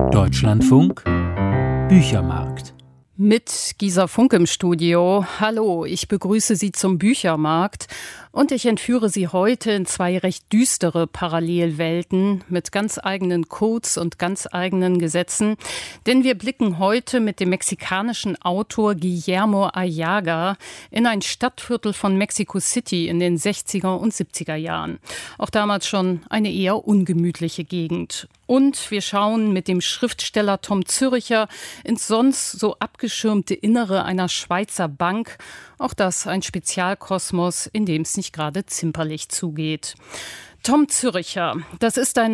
Deutschlandfunk Büchermarkt. Mit Gisa Funk im Studio. Hallo, ich begrüße Sie zum Büchermarkt und ich entführe Sie heute in zwei recht düstere Parallelwelten mit ganz eigenen Codes und ganz eigenen Gesetzen. Denn wir blicken heute mit dem mexikanischen Autor Guillermo Arriaga in ein Stadtviertel von Mexico City in den 60er und 70er Jahren. Auch damals schon eine eher ungemütliche Gegend. Und wir schauen mit dem Schriftsteller Tom Zürcher ins sonst so abgeschirmte Innere einer Schweizer Bank. Auch das ein Spezialkosmos, in dem es nicht gerade zimperlich zugeht. Tom Zürcher, das ist ein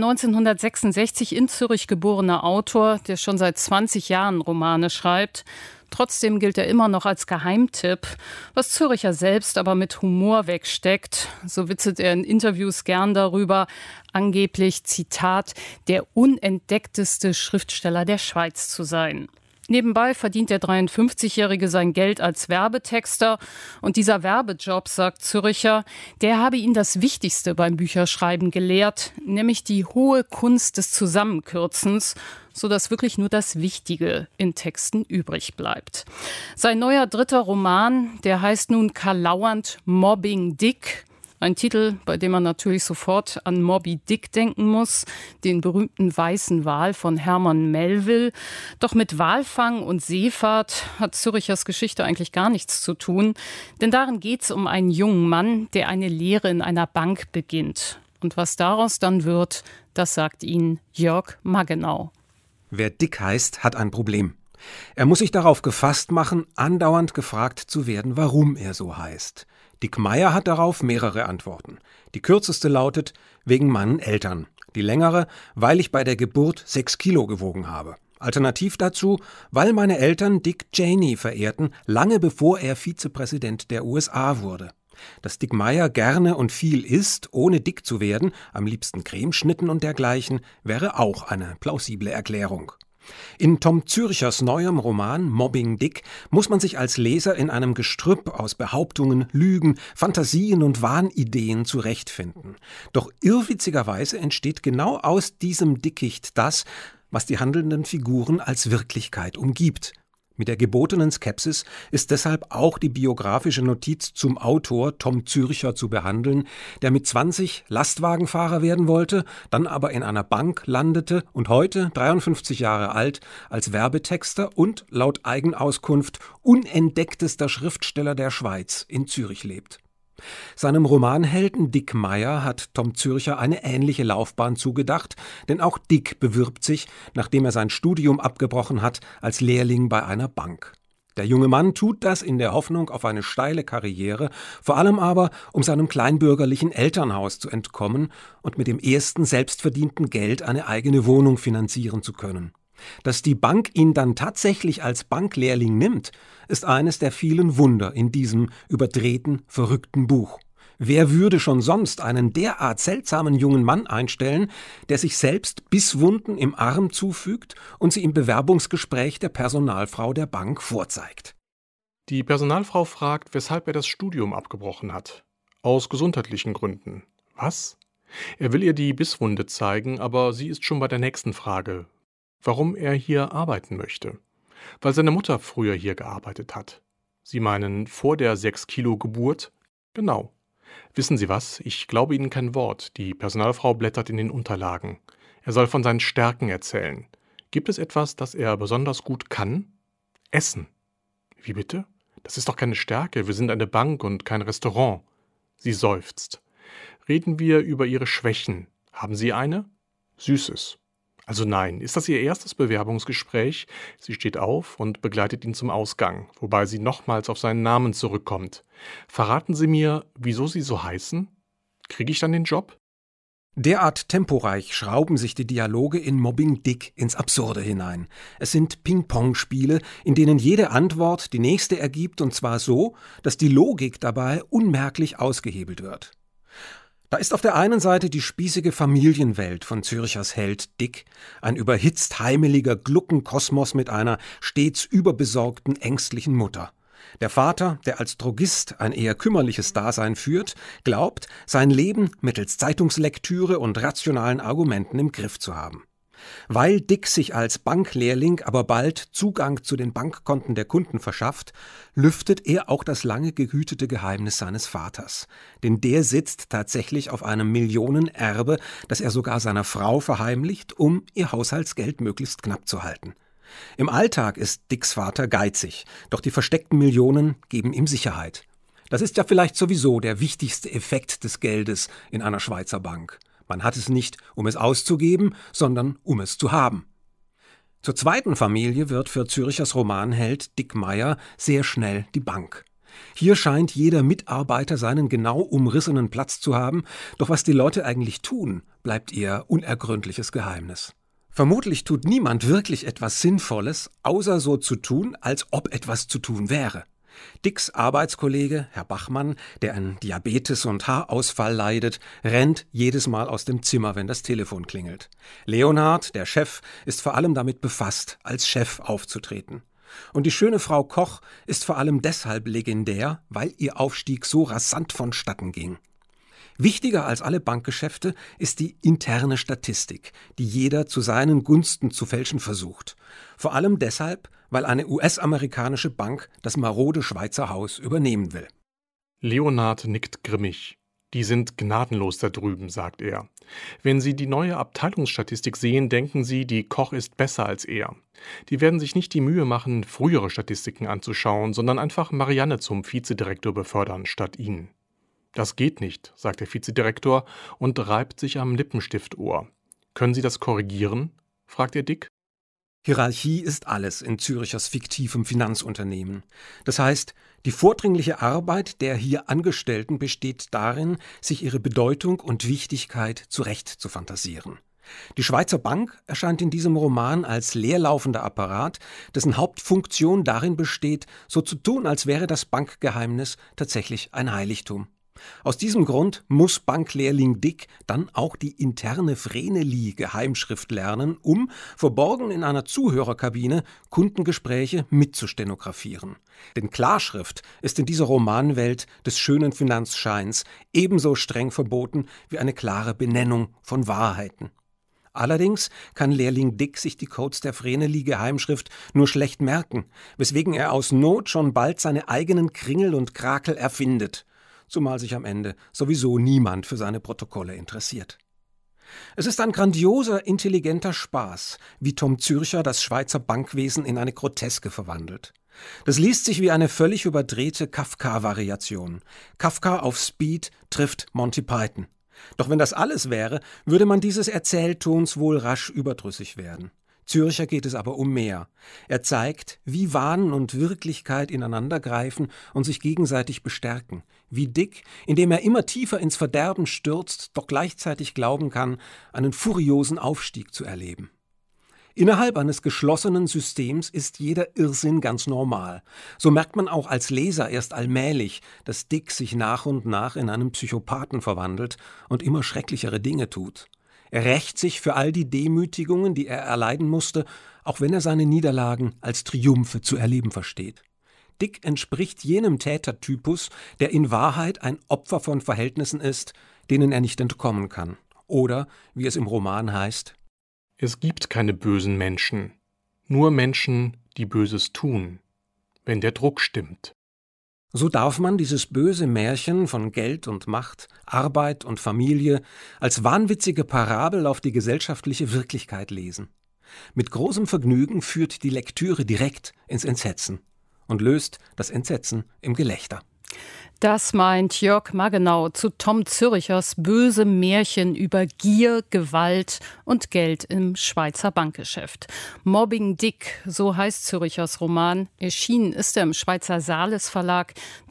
1966 in Zürich geborener Autor, der schon seit 20 Jahren Romane schreibt. Trotzdem gilt er immer noch als Geheimtipp, was Zürcher selbst aber mit Humor wegsteckt. So witzelt er in Interviews gern darüber, angeblich, Zitat, der unentdeckteste Schriftsteller der Schweiz zu sein. Nebenbei verdient der 53-Jährige sein Geld als Werbetexter. Und dieser Werbejob, sagt Zürcher, der habe ihn das Wichtigste beim Bücherschreiben gelehrt, nämlich die hohe Kunst des Zusammenkürzens, sodass wirklich nur das Wichtige in Texten übrig bleibt. Sein neuer dritter Roman, der heißt nun karlauernd Mobbing Dick. Ein Titel, bei dem man natürlich sofort an Moby Dick denken muss, den berühmten weißen Wal von Herman Melville. Doch mit Walfang und Seefahrt hat Zürchers Geschichte eigentlich gar nichts zu tun. Denn darin geht es um einen jungen Mann, der eine Lehre in einer Bank beginnt. Und was daraus dann wird, das sagt Ihnen Jörg Maggenau. Wer Dick heißt, hat ein Problem. Er muss sich darauf gefasst machen, andauernd gefragt zu werden, warum er so heißt. Dick Meyer hat darauf mehrere Antworten. Die kürzeste lautet, wegen meinen Eltern. Die längere, weil ich bei der Geburt 6 Kilo gewogen habe. Alternativ dazu, weil meine Eltern Dick Cheney verehrten, lange bevor er Vizepräsident der USA wurde. Dass Dick Meyer gerne und viel isst, ohne dick zu werden, am liebsten Cremeschnitten und dergleichen, wäre auch eine plausible Erklärung. In Tom Zürchers neuem Roman Mobbing Dick muss man sich als Leser in einem Gestrüpp aus Behauptungen, Lügen, Fantasien und Wahnideen zurechtfinden. Doch irrwitzigerweise entsteht genau aus diesem Dickicht das, was die handelnden Figuren als Wirklichkeit umgibt. Mit der gebotenen Skepsis ist deshalb auch die biografische Notiz zum Autor Tom Zürcher zu behandeln, der mit 20 Lastwagenfahrer werden wollte, dann aber in einer Bank landete und heute, 53 Jahre alt, als Werbetexter und laut Eigenauskunft unentdecktester Schriftsteller der Schweiz in Zürich lebt. Seinem Romanhelden Dick Meyer hat Tom Zürcher eine ähnliche Laufbahn zugedacht, denn auch Dick bewirbt sich, nachdem er sein Studium abgebrochen hat, als Lehrling bei einer Bank. Der junge Mann tut das in der Hoffnung auf eine steile Karriere, vor allem aber, um seinem kleinbürgerlichen Elternhaus zu entkommen und mit dem ersten selbstverdienten Geld eine eigene Wohnung finanzieren zu können. Dass die Bank ihn dann tatsächlich als Banklehrling nimmt, ist eines der vielen Wunder in diesem überdrehten, verrückten Buch. Wer würde schon sonst einen derart seltsamen jungen Mann einstellen, der sich selbst Bisswunden im Arm zufügt und sie im Bewerbungsgespräch der Personalfrau der Bank vorzeigt? Die Personalfrau fragt, weshalb er das Studium abgebrochen hat. Aus gesundheitlichen Gründen. Was? Er will ihr die Bisswunde zeigen, aber sie ist schon bei der nächsten Frage. Warum er hier arbeiten möchte. Weil seine Mutter früher hier gearbeitet hat. Sie meinen vor der 6 Kilo Geburt? Genau. Wissen Sie was? Ich glaube Ihnen kein Wort. Die Personalfrau blättert in den Unterlagen. Er soll von seinen Stärken erzählen. Gibt es etwas, das er besonders gut kann? Essen. Wie bitte? Das ist doch keine Stärke. Wir sind eine Bank und kein Restaurant. Sie seufzt. Reden wir über Ihre Schwächen. Haben Sie eine? Süßes. Also nein, ist das Ihr erstes Bewerbungsgespräch? Sie steht auf und begleitet ihn zum Ausgang, wobei sie nochmals auf seinen Namen zurückkommt. Verraten Sie mir, wieso Sie so heißen? Kriege ich dann den Job? Derart temporeich schrauben sich die Dialoge in Mobbing Dick ins Absurde hinein. Es sind Ping-Pong-Spiele, in denen jede Antwort die nächste ergibt, und zwar so, dass die Logik dabei unmerklich ausgehebelt wird. Da ist auf der einen Seite die spießige Familienwelt von Zürchers Held Dick, ein überhitzt heimeliger Gluckenkosmos mit einer stets überbesorgten, ängstlichen Mutter. Der Vater, der als Drogist ein eher kümmerliches Dasein führt, glaubt, sein Leben mittels Zeitungslektüre und rationalen Argumenten im Griff zu haben. Weil Dick sich als Banklehrling aber bald Zugang zu den Bankkonten der Kunden verschafft, lüftet er auch das lange gehütete Geheimnis seines Vaters. Denn der sitzt tatsächlich auf einem Millionenerbe, das er sogar seiner Frau verheimlicht, um ihr Haushaltsgeld möglichst knapp zu halten. Im Alltag ist Dicks Vater geizig, doch die versteckten Millionen geben ihm Sicherheit. Das ist ja vielleicht sowieso der wichtigste Effekt des Geldes in einer Schweizer Bank. Man hat es nicht, um es auszugeben, sondern um es zu haben. Zur zweiten Familie wird für Zürchers Romanheld Dick Meyer sehr schnell die Bank. Hier scheint jeder Mitarbeiter seinen genau umrissenen Platz zu haben, doch was die Leute eigentlich tun, bleibt ihr unergründliches Geheimnis. Vermutlich tut niemand wirklich etwas Sinnvolles, außer so zu tun, als ob etwas zu tun wäre. Dicks Arbeitskollege, Herr Bachmann, der an Diabetes und Haarausfall leidet, rennt jedes Mal aus dem Zimmer, wenn das Telefon klingelt. Leonhard, der Chef, ist vor allem damit befasst, als Chef aufzutreten. Und die schöne Frau Koch ist vor allem deshalb legendär, weil ihr Aufstieg so rasant vonstatten ging. Wichtiger als alle Bankgeschäfte ist die interne Statistik, die jeder zu seinen Gunsten zu fälschen versucht. Vor allem deshalb, weil eine US-amerikanische Bank das marode Schweizer Haus übernehmen will. Leonhard nickt grimmig. Die sind gnadenlos da drüben, sagt er. Wenn Sie die neue Abteilungsstatistik sehen, denken Sie, die Koch ist besser als er. Die werden sich nicht die Mühe machen, frühere Statistiken anzuschauen, sondern einfach Marianne zum Vizedirektor befördern statt ihn. Das geht nicht, sagt der Vizedirektor und reibt sich am Lippenstiftohr. Können Sie das korrigieren? Fragt er Dick. Hierarchie ist alles in Zürichers fiktivem Finanzunternehmen. Das heißt, die vordringliche Arbeit der hier Angestellten besteht darin, sich ihre Bedeutung und Wichtigkeit zurecht zu fantasieren. Die Schweizer Bank erscheint in diesem Roman als leerlaufender Apparat, dessen Hauptfunktion darin besteht, so zu tun, als wäre das Bankgeheimnis tatsächlich ein Heiligtum. Aus diesem Grund muss Banklehrling Dick dann auch die interne Vreneli-Geheimschrift lernen, um, verborgen in einer Zuhörerkabine, Kundengespräche mitzustenografieren. Denn Klarschrift ist in dieser Romanwelt des schönen Finanzscheins ebenso streng verboten wie eine klare Benennung von Wahrheiten. Allerdings kann Lehrling Dick sich die Codes der Vreneli-Geheimschrift nur schlecht merken, weswegen er aus Not schon bald seine eigenen Kringel und Krakel erfindet. Zumal sich am Ende sowieso niemand für seine Protokolle interessiert. Es ist ein grandioser, intelligenter Spaß, wie Tom Zürcher das Schweizer Bankwesen in eine Groteske verwandelt. Das liest sich wie eine völlig überdrehte Kafka-Variation. Kafka auf Speed trifft Monty Python. Doch wenn das alles wäre, würde man dieses Erzähltons wohl rasch überdrüssig werden. Zürcher geht es aber um mehr. Er zeigt, wie Wahn und Wirklichkeit ineinandergreifen und sich gegenseitig bestärken. Wie Dick, indem er immer tiefer ins Verderben stürzt, doch gleichzeitig glauben kann, einen furiosen Aufstieg zu erleben. Innerhalb eines geschlossenen Systems ist jeder Irrsinn ganz normal. So merkt man auch als Leser erst allmählich, dass Dick sich nach und nach in einen Psychopathen verwandelt und immer schrecklichere Dinge tut. Er rächt sich für all die Demütigungen, die er erleiden musste, auch wenn er seine Niederlagen als Triumphe zu erleben versteht. Dick entspricht jenem Tätertypus, der in Wahrheit ein Opfer von Verhältnissen ist, denen er nicht entkommen kann. Oder, wie es im Roman heißt: Es gibt keine bösen Menschen, nur Menschen, die Böses tun, wenn der Druck stimmt. So darf man dieses böse Märchen von Geld und Macht, Arbeit und Familie als wahnwitzige Parabel auf die gesellschaftliche Wirklichkeit lesen. Mit großem Vergnügen führt die Lektüre direkt ins Entsetzen und löst das Entsetzen im Gelächter. Das meint Jörg Magenau zu Tom Zürchers bösem Märchen über Gier, Gewalt und Geld im Schweizer Bankgeschäft. Mobbing Dick, so heißt Zürchers Roman. Erschienen ist er im Schweizer Sales Verlag.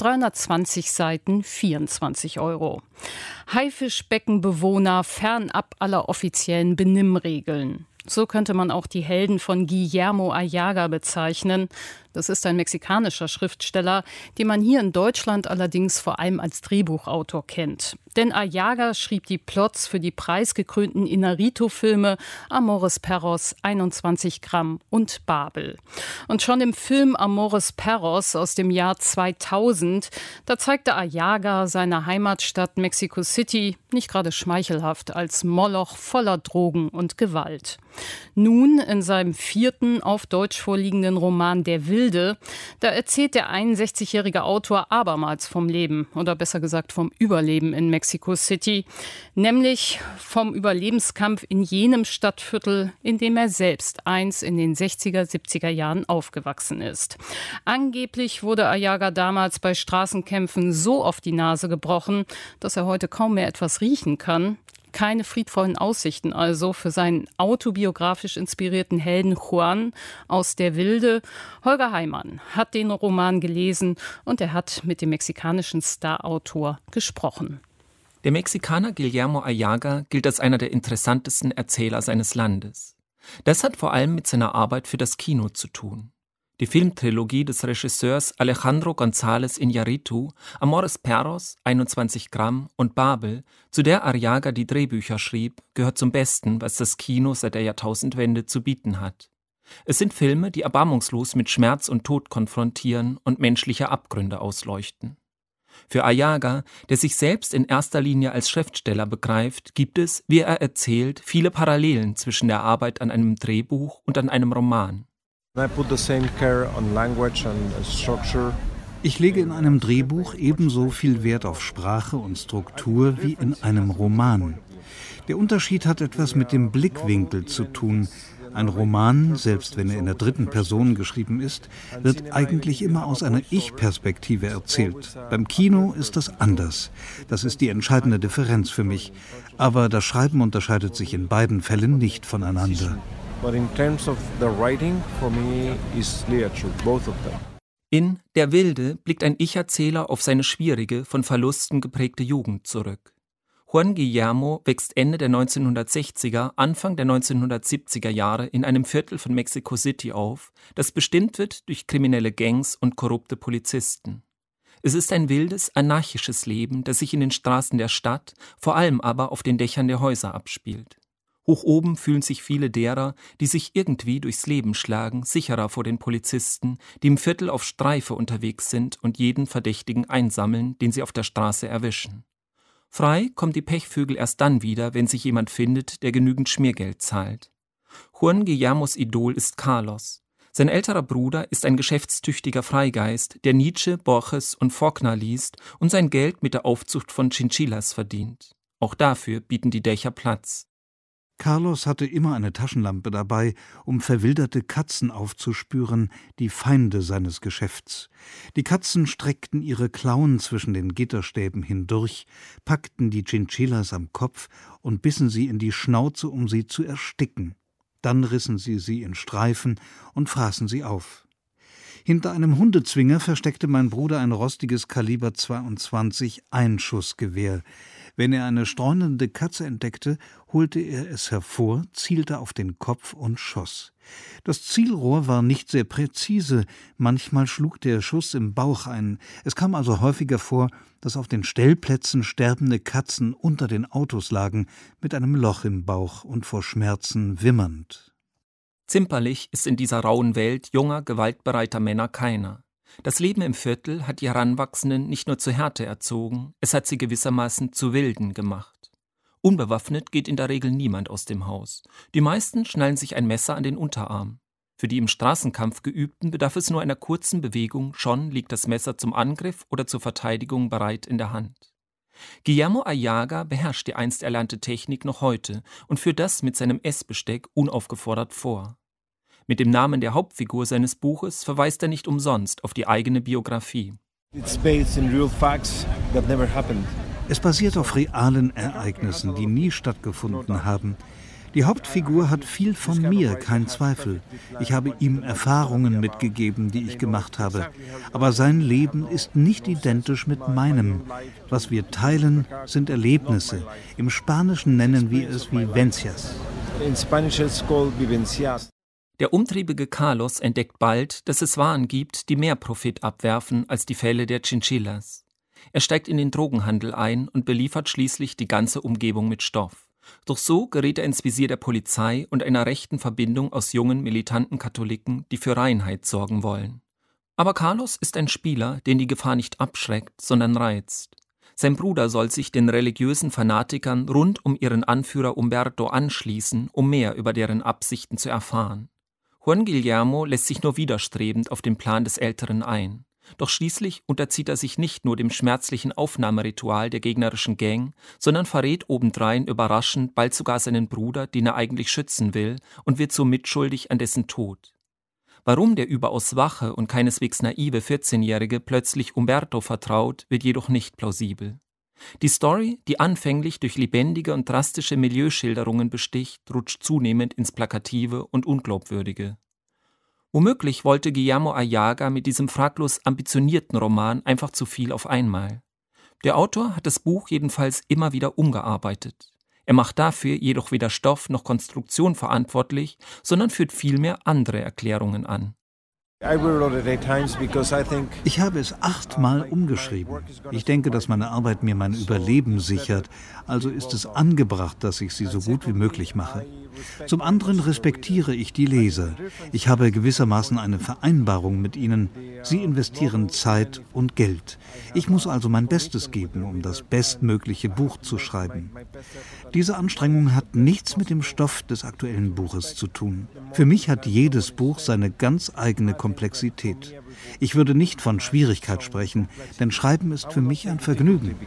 320 Seiten, 24 €. Haifischbeckenbewohner fernab aller offiziellen Benimmregeln. So könnte man auch die Helden von Guillermo Ayaga bezeichnen. Das ist ein mexikanischer Schriftsteller, den man hier in Deutschland allerdings vor allem als Drehbuchautor kennt. Denn Arriaga schrieb die Plots für die preisgekrönten Inarritu-Filme Amores Perros, 21 Gramm und Babel. Und schon im Film Amores Perros aus dem Jahr 2000, da zeigte Arriaga seine Heimatstadt Mexico City nicht gerade schmeichelhaft als Moloch voller Drogen und Gewalt. Nun in seinem 4. auf Deutsch vorliegenden Roman Der Wilde, da erzählt der 61-jährige Autor abermals vom Leben oder besser gesagt vom Überleben in Mexico City, nämlich vom Überlebenskampf in jenem Stadtviertel, in dem er selbst einst in den 60er, 70er Jahren aufgewachsen ist. Angeblich wurde Arriaga damals bei Straßenkämpfen so auf die Nase gebrochen, dass er heute kaum mehr etwas riechen kann. Keine friedvollen Aussichten also für seinen autobiografisch inspirierten Helden Juan aus Der Wilde. Holger Heimann hat den Roman gelesen und er hat mit dem mexikanischen Starautor gesprochen. Der Mexikaner Guillermo Arriaga gilt als einer der interessantesten Erzähler seines Landes. Das hat vor allem mit seiner Arbeit für das Kino zu tun. Die Filmtrilogie des Regisseurs Alejandro González Iñárritu, Amores Perros, 21 Gramm und Babel, zu der Arriaga die Drehbücher schrieb, gehört zum Besten, was das Kino seit der Jahrtausendwende zu bieten hat. Es sind Filme, die erbarmungslos mit Schmerz und Tod konfrontieren und menschliche Abgründe ausleuchten. Für Arriaga, der sich selbst in erster Linie als Schriftsteller begreift, gibt es, wie er erzählt, viele Parallelen zwischen der Arbeit an einem Drehbuch und an einem Roman. Ich lege in einem Drehbuch ebenso viel Wert auf Sprache und Struktur wie in einem Roman. Der Unterschied hat etwas mit dem Blickwinkel zu tun. Ein Roman, selbst wenn er in der 3. Person geschrieben ist, wird eigentlich immer aus einer Ich-Perspektive erzählt. Beim Kino ist das anders. Das ist die entscheidende Differenz für mich. Aber das Schreiben unterscheidet sich in beiden Fällen nicht voneinander. In Der Wilde blickt ein Ich-Erzähler auf seine schwierige, von Verlusten geprägte Jugend zurück. Juan Guillermo wächst Ende der 1960er, Anfang der 1970er Jahre in einem Viertel von Mexico City auf, das bestimmt wird durch kriminelle Gangs und korrupte Polizisten. Es ist ein wildes, anarchisches Leben, das sich in den Straßen der Stadt, vor allem aber auf den Dächern der Häuser abspielt. Hoch oben fühlen sich viele derer, die sich irgendwie durchs Leben schlagen, sicherer vor den Polizisten, die im Viertel auf Streife unterwegs sind und jeden Verdächtigen einsammeln, den sie auf der Straße erwischen. Frei kommen die Pechvögel erst dann wieder, wenn sich jemand findet, der genügend Schmiergeld zahlt. Juan Guillermos Idol ist Carlos. Sein älterer Bruder ist ein geschäftstüchtiger Freigeist, der Nietzsche, Borges und Faulkner liest und sein Geld mit der Aufzucht von Chinchillas verdient. Auch dafür bieten die Dächer Platz. Carlos hatte immer eine Taschenlampe dabei, um verwilderte Katzen aufzuspüren, die Feinde seines Geschäfts. Die Katzen streckten ihre Klauen zwischen den Gitterstäben hindurch, packten die Chinchillas am Kopf und bissen sie in die Schnauze, um sie zu ersticken. Dann rissen sie in Streifen und fraßen sie auf. Hinter einem Hundezwinger versteckte mein Bruder ein rostiges Kaliber 22 Einschussgewehr. Wenn er eine streunende Katze entdeckte, holte er es hervor, zielte auf den Kopf und schoss. Das Zielrohr war nicht sehr präzise, manchmal schlug der Schuss im Bauch ein. Es kam also häufiger vor, dass auf den Stellplätzen sterbende Katzen unter den Autos lagen, mit einem Loch im Bauch und vor Schmerzen wimmernd. Zimperlich ist in dieser rauen Welt junger, gewaltbereiter Männer keiner. Das Leben im Viertel hat die Heranwachsenden nicht nur zur Härte erzogen, es hat sie gewissermaßen zu Wilden gemacht. Unbewaffnet geht in der Regel niemand aus dem Haus. Die meisten schnallen sich ein Messer an den Unterarm. Für die im Straßenkampf Geübten bedarf es nur einer kurzen Bewegung, schon liegt das Messer zum Angriff oder zur Verteidigung bereit in der Hand. Guillermo Arriaga beherrscht die einst erlernte Technik noch heute und führt das mit seinem Essbesteck unaufgefordert vor. Mit dem Namen der Hauptfigur seines Buches verweist er nicht umsonst auf die eigene Biografie. Es basiert auf realen Ereignissen, die nie stattgefunden haben. Die Hauptfigur hat viel von mir, kein Zweifel. Ich habe ihm Erfahrungen mitgegeben, die ich gemacht habe. Aber sein Leben ist nicht identisch mit meinem. Was wir teilen, sind Erlebnisse. Im Spanischen nennen wir es Vivencias. Der umtriebige Carlos entdeckt bald, dass es Waren gibt, die mehr Profit abwerfen als die Felle der Chinchillas. Er steigt in den Drogenhandel ein und beliefert schließlich die ganze Umgebung mit Stoff. Doch so gerät er ins Visier der Polizei und einer rechten Verbindung aus jungen, militanten Katholiken, die für Reinheit sorgen wollen. Aber Carlos ist ein Spieler, den die Gefahr nicht abschreckt, sondern reizt. Sein Bruder soll sich den religiösen Fanatikern rund um ihren Anführer Umberto anschließen, um mehr über deren Absichten zu erfahren. Juan Guillermo lässt sich nur widerstrebend auf den Plan des Älteren ein. Doch schließlich unterzieht er sich nicht nur dem schmerzlichen Aufnahmeritual der gegnerischen Gang, sondern verrät obendrein überraschend bald sogar seinen Bruder, den er eigentlich schützen will, und wird so mitschuldig an dessen Tod. Warum der überaus wache und keineswegs naive 14-Jährige plötzlich Umberto vertraut, wird jedoch nicht plausibel. Die Story, die anfänglich durch lebendige und drastische Milieuschilderungen besticht, rutscht zunehmend ins Plakative und Unglaubwürdige. Womöglich wollte Guillermo Arriaga mit diesem fraglos ambitionierten Roman einfach zu viel auf einmal. Der Autor hat das Buch jedenfalls immer wieder umgearbeitet. Er macht dafür jedoch weder Stoff noch Konstruktion verantwortlich, sondern führt vielmehr andere Erklärungen an. Ich habe es 8-mal umgeschrieben. Ich denke, dass meine Arbeit mir mein Überleben sichert, also ist es angebracht, dass ich sie so gut wie möglich mache. Zum anderen respektiere ich die Leser. Ich habe gewissermaßen eine Vereinbarung mit ihnen. Sie investieren Zeit und Geld. Ich muss also mein Bestes geben, um das bestmögliche Buch zu schreiben. Diese Anstrengung hat nichts mit dem Stoff des aktuellen Buches zu tun. Für mich hat jedes Buch seine ganz eigene Komplexität. Ich würde nicht von Schwierigkeit sprechen, denn Schreiben ist für mich ein Vergnügen.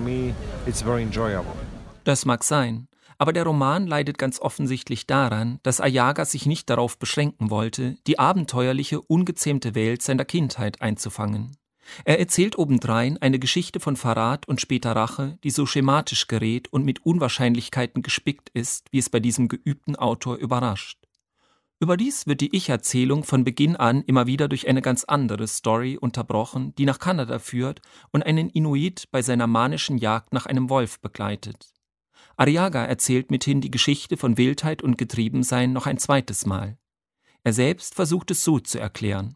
Das mag sein. Aber der Roman leidet ganz offensichtlich daran, dass Arriaga sich nicht darauf beschränken wollte, die abenteuerliche, ungezähmte Welt seiner Kindheit einzufangen. Er erzählt obendrein eine Geschichte von Verrat und später Rache, die so schematisch gerät und mit Unwahrscheinlichkeiten gespickt ist, wie es bei diesem geübten Autor überrascht. Überdies wird die Ich-Erzählung von Beginn an immer wieder durch eine ganz andere Story unterbrochen, die nach Kanada führt und einen Inuit bei seiner manischen Jagd nach einem Wolf begleitet. Arriaga erzählt mithin die Geschichte von Wildheit und Getriebensein noch ein zweites Mal. Er selbst versucht es so zu erklären.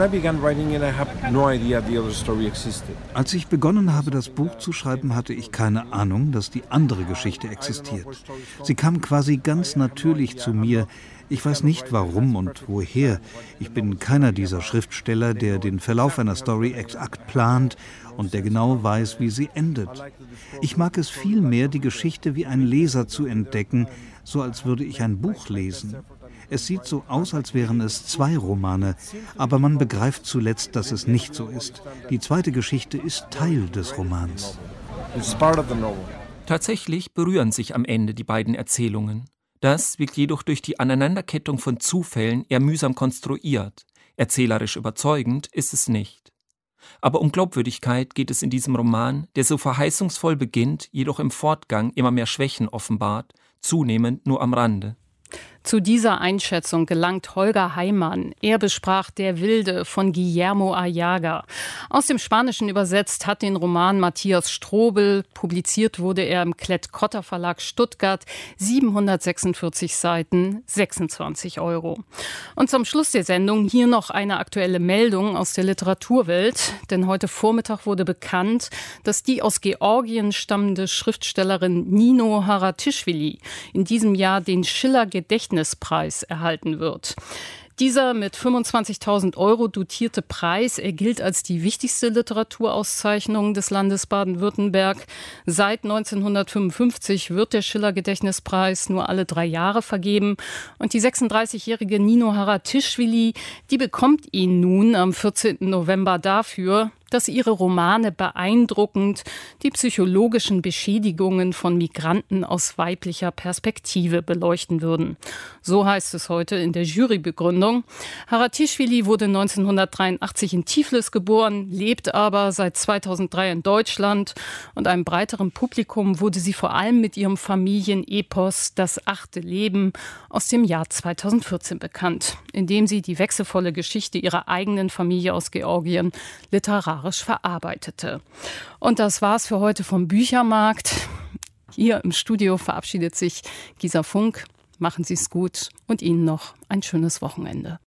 Als ich begonnen habe, das Buch zu schreiben, hatte ich keine Ahnung, dass die andere Geschichte existiert. Sie kam quasi ganz natürlich zu mir. Ich weiß nicht, warum und woher. Ich bin keiner dieser Schriftsteller, der den Verlauf einer Story exakt plant und der genau weiß, wie sie endet. Ich mag es vielmehr, die Geschichte wie ein Leser zu entdecken, so als würde ich ein Buch lesen. Es sieht so aus, als wären es 2 Romane, aber man begreift zuletzt, dass es nicht so ist. Die zweite Geschichte ist Teil des Romans. Tatsächlich berühren sich am Ende die beiden Erzählungen. Das wirkt jedoch durch die Aneinanderkettung von Zufällen eher mühsam konstruiert. Erzählerisch überzeugend ist es nicht. Aber um Glaubwürdigkeit geht es in diesem Roman, der so verheißungsvoll beginnt, jedoch im Fortgang immer mehr Schwächen offenbart, zunehmend nur am Rande. Zu dieser Einschätzung gelangt Holger Heimann. Er besprach Der Wilde von Guillermo Arriaga. Aus dem Spanischen übersetzt hat den Roman Matthias Strobel. Publiziert wurde er im Klett-Cotta Verlag Stuttgart. 746 Seiten, 26 €. Und zum Schluss der Sendung hier noch eine aktuelle Meldung aus der Literaturwelt. Denn heute Vormittag wurde bekannt, dass die aus Georgien stammende Schriftstellerin Nino Haratischvili in diesem Jahr den Schiller-Gedächtnispreis erhalten wird. Dieser mit 25.000 € dotierte Preis, er gilt als die wichtigste Literaturauszeichnung des Landes Baden-Württemberg. Seit 1955 wird der Schiller-Gedächtnispreis nur alle 3 Jahre vergeben. Und die 36-jährige Nino Haratischvili, die bekommt ihn nun am 14. November dafür, dass ihre Romane beeindruckend die psychologischen Beschädigungen von Migranten aus weiblicher Perspektive beleuchten würden. So heißt es heute in der Jurybegründung. Haratischvili wurde 1983 in Tiflis geboren, lebt aber seit 2003 in Deutschland. Und einem breiteren Publikum wurde sie vor allem mit ihrem Familienepos Das 8. Leben aus dem Jahr 2014 bekannt, in dem sie die wechselvolle Geschichte ihrer eigenen Familie aus Georgien literarisch verarbeitete. Und das war's für heute vom Büchermarkt. Hier im Studio verabschiedet sich Gisa Funk. Machen Sie es gut und Ihnen noch ein schönes Wochenende.